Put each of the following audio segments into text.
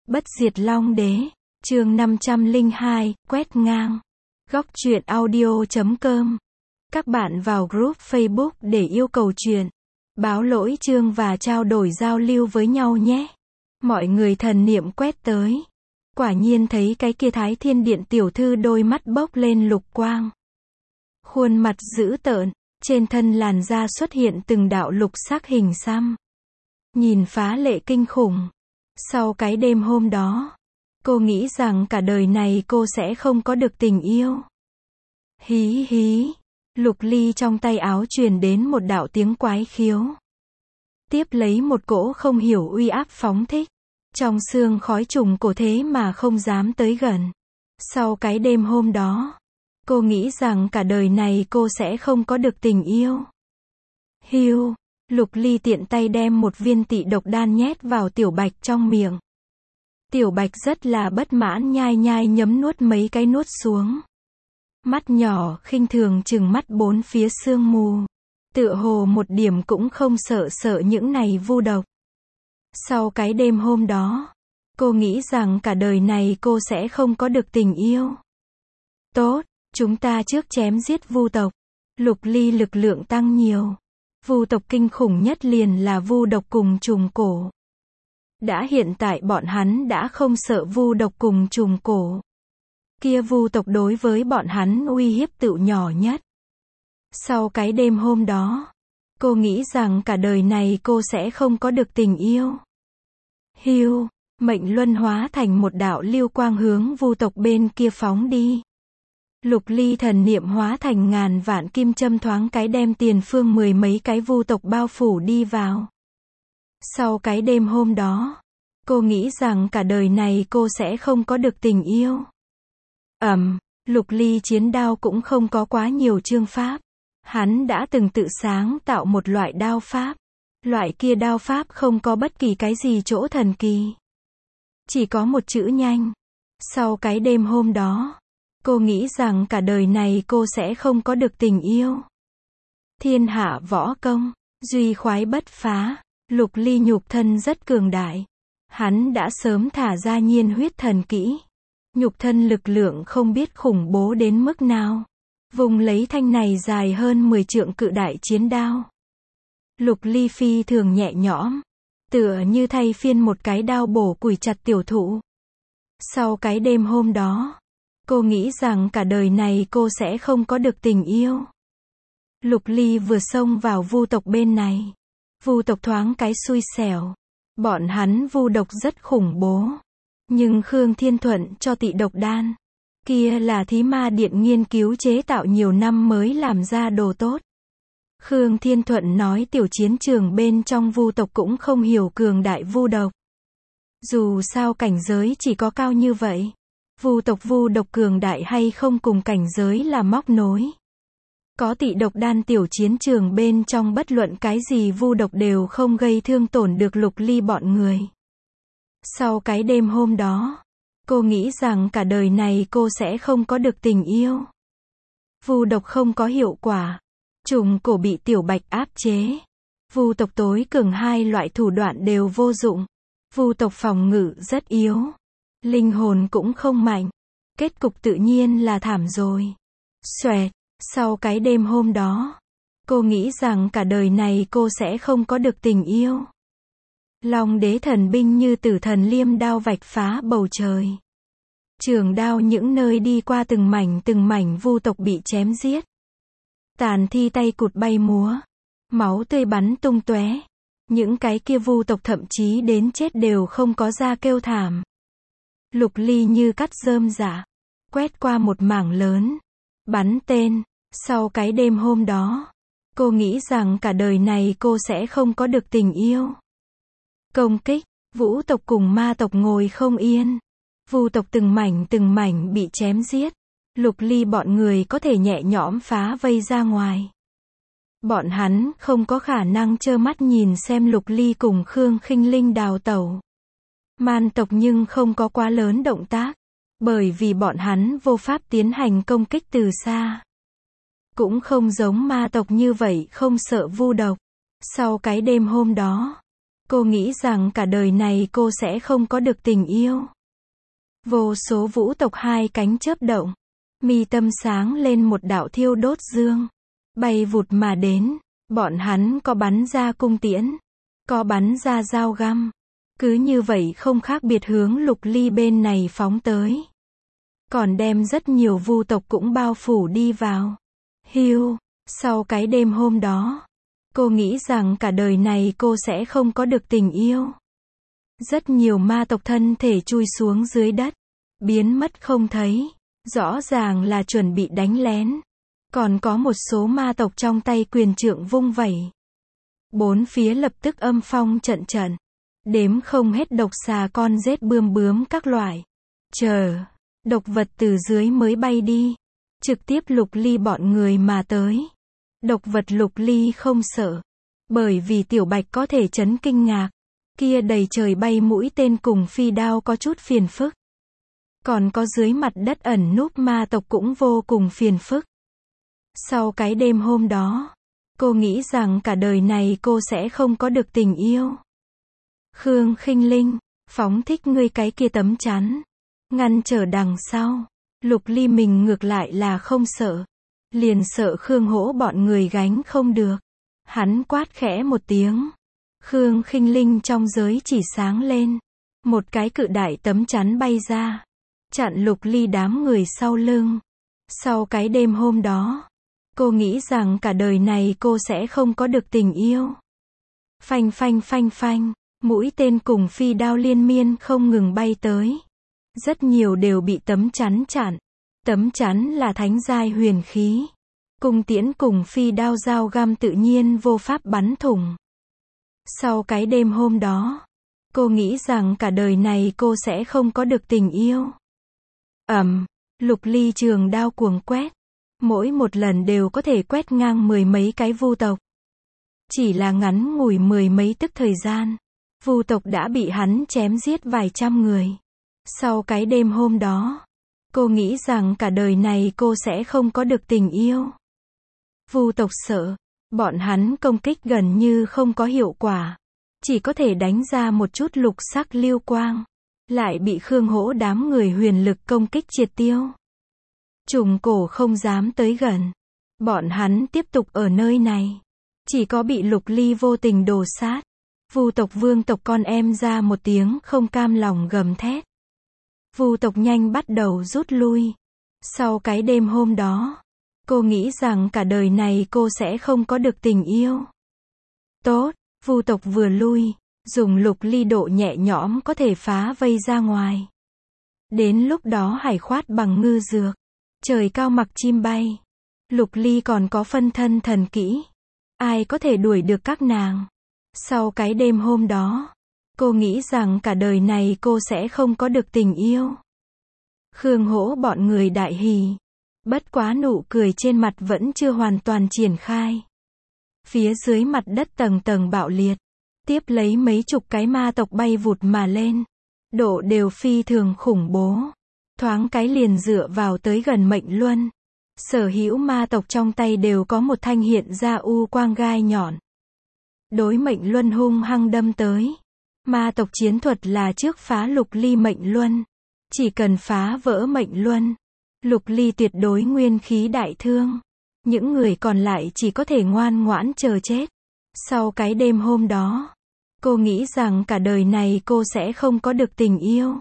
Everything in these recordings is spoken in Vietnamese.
Bất diệt Long Đế, chương 502, quét ngang. Góc truyện audio.com. Các bạn vào group Facebook để yêu cầu truyện, báo lỗi chương và trao đổi giao lưu với nhau nhé. Mọi người thần niệm quét tới. Quả nhiên thấy cái kia Thái Thiên Điện tiểu thư đôi mắt bốc lên lục quang. Khuôn mặt dữ tợn, trên thân làn da xuất hiện từng đạo lục sắc hình xăm. Nhìn phá lệ kinh khủng. Sau cái đêm hôm đó, cô nghĩ rằng cả đời này cô sẽ không có được tình yêu. Hí hí, Lục Ly trong tay áo truyền đến một đạo tiếng quái khiếu. Tiếp lấy một cỗ không hiểu uy áp phóng thích. Trong xương khói trùng cổ thế mà không dám tới gần. Sau cái đêm hôm đó, cô nghĩ rằng cả đời này cô sẽ không có được tình yêu. Hiu, Lục Ly tiện tay đem một viên tị độc đan nhét vào Tiểu Bạch trong miệng. Tiểu Bạch rất là bất mãn nhai nhai nhấm nuốt mấy cái nuốt xuống. Mắt nhỏ khinh thường trừng mắt bốn phía sương mù. Tựa hồ một điểm cũng không sợ những này vu độc. Sau cái đêm hôm đó, cô nghĩ rằng cả đời này cô sẽ không có được tình yêu. Tốt, chúng ta trước chém giết vu tộc. Lục Ly lực lượng tăng nhiều. Vu tộc kinh khủng nhất liền là vu độc cùng trùng cổ. Đã hiện tại bọn hắn đã không sợ vu độc cùng trùng cổ. Kia vu tộc đối với bọn hắn uy hiếp tựu nhỏ nhất. Sau cái đêm hôm đó, cô nghĩ rằng cả đời này cô sẽ không có được tình yêu. Hiu, mệnh luân hóa thành một đạo lưu quang hướng vu tộc bên kia phóng đi. Lục Ly thần niệm hóa thành ngàn vạn kim châm thoáng cái đem tiền phương mười mấy cái vu tộc bao phủ đi vào. Sau cái đêm hôm đó, cô nghĩ rằng cả đời này cô sẽ không có được tình yêu. Lục Ly chiến đao cũng không có quá nhiều chương pháp. Hắn đã từng tự sáng tạo một loại đao pháp. Loại kia đao pháp không có bất kỳ cái gì chỗ thần kỳ. Chỉ có một chữ nhanh. Sau cái đêm hôm đó, cô nghĩ rằng cả đời này cô sẽ không có được tình yêu. Thiên hạ võ công, duy khoái bất phá. Lục Ly nhục thân rất cường đại. Hắn đã sớm thả ra nhiên huyết thần kỹ. Nhục thân lực lượng không biết khủng bố đến mức nào. Vùng lấy thanh này dài hơn 10 trượng cự đại chiến đao. Lục Ly phi thường nhẹ nhõm. Tựa như thay phiên một cái đao bổ củi chặt tiểu thụ. Sau cái đêm hôm đó, cô nghĩ rằng cả đời này cô sẽ không có được tình yêu. Lục Ly vừa xông vào vu tộc bên này. Vu tộc thoáng cái xui xẻo. Bọn hắn vu độc rất khủng bố. Nhưng Khương Thiên Thuận cho tị độc đan. Kia là Thí Ma Điện nghiên cứu chế tạo nhiều năm mới làm ra đồ tốt. Khương Thiên Thuận nói tiểu chiến trường bên trong vu tộc cũng không hiểu cường đại vu độc. Dù sao cảnh giới chỉ có cao như vậy. Vu tộc vu độc cường đại hay không cùng cảnh giới là móc nối. Có tị độc đan tiểu chiến trường bên trong bất luận cái gì vu độc đều không gây thương tổn được Lục Ly bọn người. Sau cái đêm hôm đó, cô nghĩ rằng cả đời này cô sẽ không có được tình yêu. Vu độc không có hiệu quả. Trùng cổ bị Tiểu Bạch áp chế. Vu tộc tối cường hai loại thủ đoạn đều vô dụng. Vu tộc phòng ngự rất yếu. Linh hồn cũng không mạnh. Kết cục tự nhiên là thảm rồi. Xoẹt, sau cái đêm hôm đó, cô nghĩ rằng cả đời này cô sẽ không có được tình yêu. Long Đế thần binh như tử thần liêm đao vạch phá bầu trời. Trường đao những nơi đi qua từng mảnh vu tộc bị chém giết. Tàn thi tay cụt bay múa. Máu tươi bắn tung tóe. Những cái kia vu tộc thậm chí đến chết đều không có ra kêu thảm. Lục Ly như cắt rơm rạ. Quét qua một mảng lớn. Bắn tên. Sau cái đêm hôm đó, cô nghĩ rằng cả đời này cô sẽ không có được tình yêu. Công kích. Vũ tộc cùng ma tộc ngồi không yên. Vu tộc từng mảnh bị chém giết. Lục Ly bọn người có thể nhẹ nhõm phá vây ra ngoài. Bọn hắn không có khả năng trơ mắt nhìn xem Lục Ly cùng Khương Khinh Linh đào tẩu. Man tộc nhưng không có quá lớn động tác. Bởi vì bọn hắn vô pháp tiến hành công kích từ xa. Cũng không giống ma tộc như vậy không sợ vu độc. Sau cái đêm hôm đó, Cô nghĩ rằng cả đời này cô sẽ không có được tình yêu. Vô số vũ tộc hai cánh chớp động, mi tâm sáng lên một đạo thiêu đốt dương, bay vụt mà đến. Bọn hắn có bắn ra cung tiễn, có bắn ra dao găm, cứ như vậy không khác biệt hướng Lục Ly bên này phóng tới. Còn đem rất nhiều vu tộc cũng bao phủ đi vào. Hiu, sau cái đêm hôm đó, cô nghĩ rằng cả đời này cô sẽ không có được tình yêu. Rất nhiều ma tộc thân thể chui xuống dưới đất, biến mất không thấy, rõ ràng là chuẩn bị đánh lén. Còn có một số ma tộc trong tay quyền trượng vung vẩy. Bốn phía lập tức âm phong trận trận, đếm không hết độc xà con rết bươm bướm các loại. Độc vật từ dưới mới bay đi, trực tiếp Lục Ly bọn người mà tới. Độc vật Lục Ly không sợ, bởi vì Tiểu Bạch có thể chấn kinh ngạc. Kia đầy trời bay mũi tên cùng phi đao có chút phiền phức. Còn có dưới mặt đất ẩn núp ma tộc cũng vô cùng phiền phức. Sau cái đêm hôm đó, cô nghĩ rằng cả đời này cô sẽ không có được tình yêu. Khương Khinh Linh, phóng thích ngươi cái kia tấm chắn, ngăn trở đằng sau. Lục Ly mình ngược lại là không sợ, liền sợ Khương Hỗ bọn người gánh không được. Hắn quát khẽ một tiếng, Khương Khinh Linh trong giới chỉ sáng lên, một cái cự đại tấm chắn bay ra, chặn Lục Ly đám người sau lưng. Sau cái đêm hôm đó, cô nghĩ rằng cả đời này cô sẽ không có được tình yêu. Phanh phanh phanh phanh, mũi tên cùng phi đao liên miên không ngừng bay tới. Rất nhiều đều bị tấm chắn chặn. Tấm chắn là thánh giai huyền khí. Cung tiễn cùng phi đao dao găm tự nhiên vô pháp bắn thủng. Sau cái đêm hôm đó, cô nghĩ rằng cả đời này cô sẽ không có được tình yêu. Lục Ly trường đao cuồng quét. Mỗi một lần đều có thể quét ngang mười mấy cái vu tộc. Chỉ là ngắn ngủi mười mấy tức thời gian, vu tộc đã bị hắn chém giết vài trăm người. Sau cái đêm hôm đó, cô nghĩ rằng cả đời này cô sẽ không có được tình yêu. Vu tộc sợ, bọn hắn công kích gần như không có hiệu quả. Chỉ có thể đánh ra một chút lục sắc lưu quang. Lại bị Khương Hỗ đám người huyền lực công kích triệt tiêu. Trùng cổ không dám tới gần. Bọn hắn tiếp tục ở nơi này. Chỉ có bị Lục Ly vô tình đồ sát. Vu tộc vương tộc con em ra một tiếng không cam lòng gầm thét. Vu tộc nhanh bắt đầu rút lui. Sau cái đêm hôm đó, cô nghĩ rằng cả đời này cô sẽ không có được tình yêu. Tốt, vu tộc vừa lui, dùng Lục Ly độ nhẹ nhõm có thể phá vây ra ngoài. Đến lúc đó hải khoát bằng ngư dược, trời cao mặc chim bay. Lục Ly còn có phân thân thần kỹ. Ai có thể đuổi được các nàng? Sau cái đêm hôm đó, cô nghĩ rằng cả đời này cô sẽ không có được tình yêu. Khương Hỗ bọn người đại hỉ. Bất quá nụ cười trên mặt vẫn chưa hoàn toàn triển khai. Phía dưới mặt đất tầng tầng bạo liệt. Tiếp lấy mấy chục cái ma tộc bay vụt mà lên. Độ đều phi thường khủng bố. Thoáng cái liền dựa vào tới gần Mệnh Luân. Sở hữu ma tộc trong tay đều có một thanh hiện ra u quang gai nhọn. Đối Mệnh Luân hung hăng đâm tới. Ma tộc chiến thuật là trước phá Lục Ly Mệnh Luân. Chỉ cần phá vỡ Mệnh Luân, Lục Ly tuyệt đối nguyên khí đại thương. Những người còn lại chỉ có thể ngoan ngoãn chờ chết. Sau cái đêm hôm đó, cô nghĩ rằng cả đời này cô sẽ không có được tình yêu.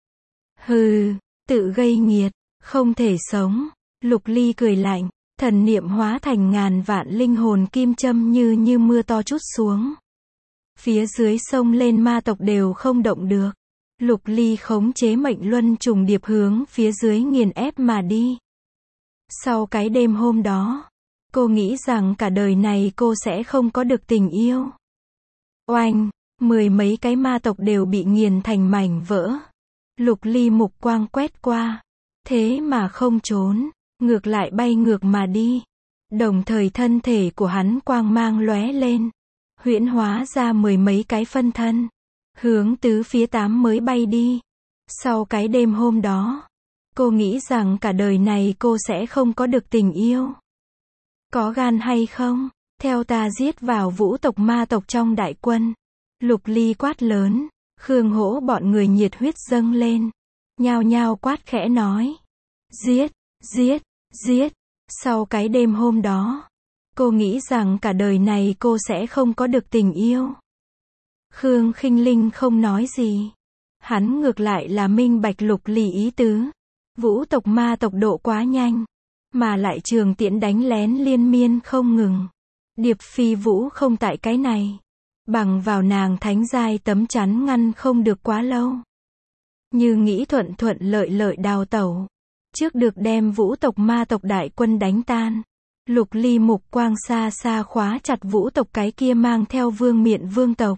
Hừ, tự gây nghiệt, không thể sống. Lục Ly cười lạnh, thần niệm hóa thành ngàn vạn linh hồn kim châm như mưa to trút xuống. Phía dưới sông lên ma tộc đều không động được. Lục Ly khống chế Mệnh Luân trùng điệp hướng phía dưới nghiền ép mà đi. Sau cái đêm hôm đó, cô nghĩ rằng cả đời này cô sẽ không có được tình yêu. Oanh, mười mấy cái ma tộc đều bị nghiền thành mảnh vỡ. Lục Ly mục quang quét qua, thế mà không trốn, ngược lại bay ngược mà đi. Đồng thời thân thể của hắn quang mang lóe lên, huyễn hóa ra mười mấy cái phân thân, hướng tứ phía tám mới bay đi. Sau cái đêm hôm đó, cô nghĩ rằng cả đời này cô sẽ không có được tình yêu. Có gan hay không? Theo ta giết vào vũ tộc ma tộc trong đại quân. Lục Ly quát lớn, Khương Hỗ bọn người nhiệt huyết dâng lên, nhao nhao quát khẽ nói, giết, giết, giết. Sau cái đêm hôm đó, cô nghĩ rằng cả đời này cô sẽ không có được tình yêu. Khương Khinh Linh không nói gì. Hắn ngược lại là minh bạch Lục Ly ý tứ. Vũ tộc ma tộc độ quá nhanh, mà lại trường tiễn đánh lén liên miên không ngừng. Điệp Phi Vũ không tại cái này, bằng vào nàng thánh giai tấm chắn ngăn không được quá lâu. Như nghĩ thuận thuận lợi lợi đào tẩu, trước được đem vũ tộc ma tộc đại quân đánh tan. Lục Ly mục quang xa xa khóa chặt vũ tộc cái kia mang theo vương miện vương tộc.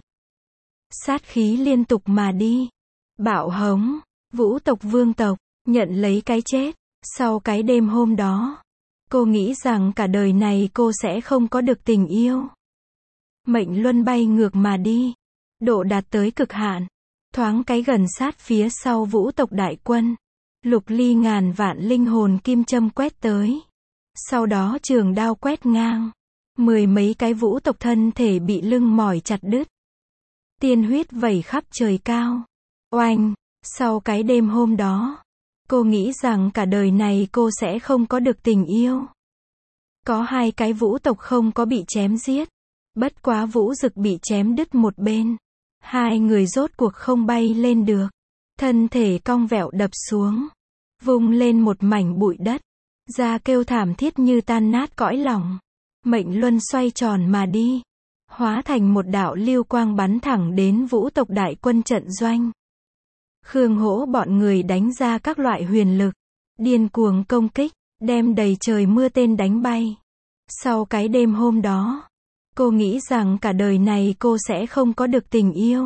Sát khí liên tục mà đi. Bạo hống, vũ tộc vương tộc, nhận lấy cái chết. Sau cái đêm hôm đó, cô nghĩ rằng cả đời này cô sẽ không có được tình yêu. Mệnh luân bay ngược mà đi, độ đạt tới cực hạn, thoáng cái gần sát phía sau vũ tộc đại quân. Lục Ly ngàn vạn linh hồn kim châm quét tới, sau đó trường đao quét ngang, 10 mấy cái vũ tộc thân thể bị lưng mỏi chặt đứt, tiên huyết vẩy khắp trời cao. Oanh, sau cái đêm hôm đó, cô nghĩ rằng cả đời này cô sẽ không có được tình yêu. Có 2 cái vũ tộc không có bị chém giết, bất quá Vũ Dực bị chém đứt một bên. 2 người rốt cuộc không bay lên được, thân thể cong vẹo đập xuống, vung lên một mảnh bụi đất, da kêu thảm thiết như tan nát cõi lòng. Mệnh luân xoay tròn mà đi, hóa thành một đạo lưu quang bắn thẳng đến vũ tộc đại quân trận doanh. Khương Hỗ bọn người đánh ra các loại huyền lực, điên cuồng công kích, đem đầy trời mưa tên đánh bay. Sau cái đêm hôm đó, cô nghĩ rằng cả đời này cô sẽ không có được tình yêu.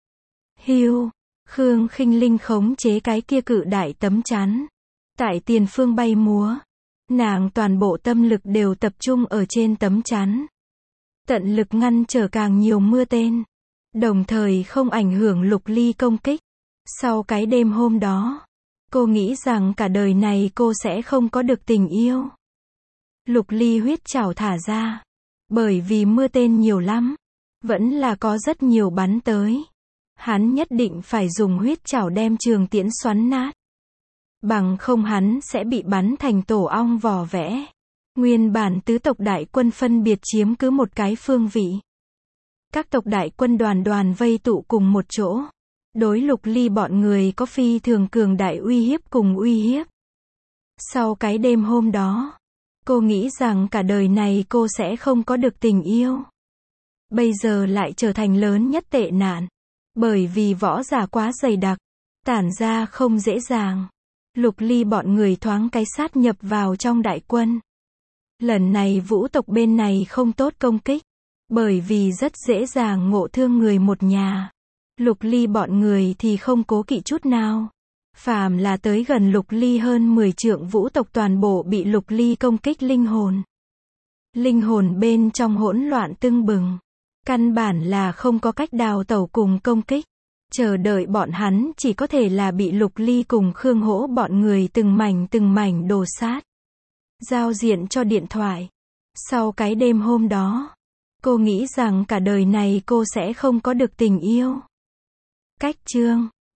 Hiu, Khương Khinh Linh khống chế cái kia cự đại tấm chắn, tại tiền phương bay múa. Nàng toàn bộ tâm lực đều tập trung ở trên tấm chắn, tận lực ngăn trở càng nhiều mưa tên, đồng thời không ảnh hưởng Lục Ly công kích. Sau cái đêm hôm đó, cô nghĩ rằng cả đời này cô sẽ không có được tình yêu. Lục Ly huyết trảo thả ra, bởi vì mưa tên nhiều lắm, vẫn là có rất nhiều bắn tới. Hắn nhất định phải dùng huyết trảo đem trường tiễn xoắn nát, bằng không hắn sẽ bị bắn thành tổ ong vò vẽ. Nguyên bản tứ tộc đại quân phân biệt chiếm cứ một cái phương vị. Các tộc đại quân đoàn đoàn vây tụ cùng một chỗ, đối Lục Ly bọn người có phi thường cường đại uy hiếp cùng uy hiếp. Sau cái đêm hôm đó, cô nghĩ rằng cả đời này cô sẽ không có được tình yêu. Bây giờ lại trở thành lớn nhất tệ nạn, bởi vì võ giả quá dày đặc, tản ra không dễ dàng. Lục Ly bọn người thoáng cái sát nhập vào trong đại quân. Lần này vũ tộc bên này không tốt công kích, bởi vì rất dễ dàng ngộ thương người một nhà. Lục Ly bọn người thì không cố kỵ chút nào. Phàm là tới gần Lục Ly hơn 10 trượng vũ tộc toàn bộ bị Lục Ly công kích linh hồn. Linh hồn bên trong hỗn loạn tưng bừng. Căn bản là không có cách đào tẩu cùng công kích. Chờ đợi bọn hắn chỉ có thể là bị Lục Ly cùng Khương Hỗ bọn người từng mảnh đồ sát. Giao diện cho điện thoại. Sau cái đêm hôm đó, cô nghĩ rằng cả đời này cô sẽ không có được tình yêu. Cách chương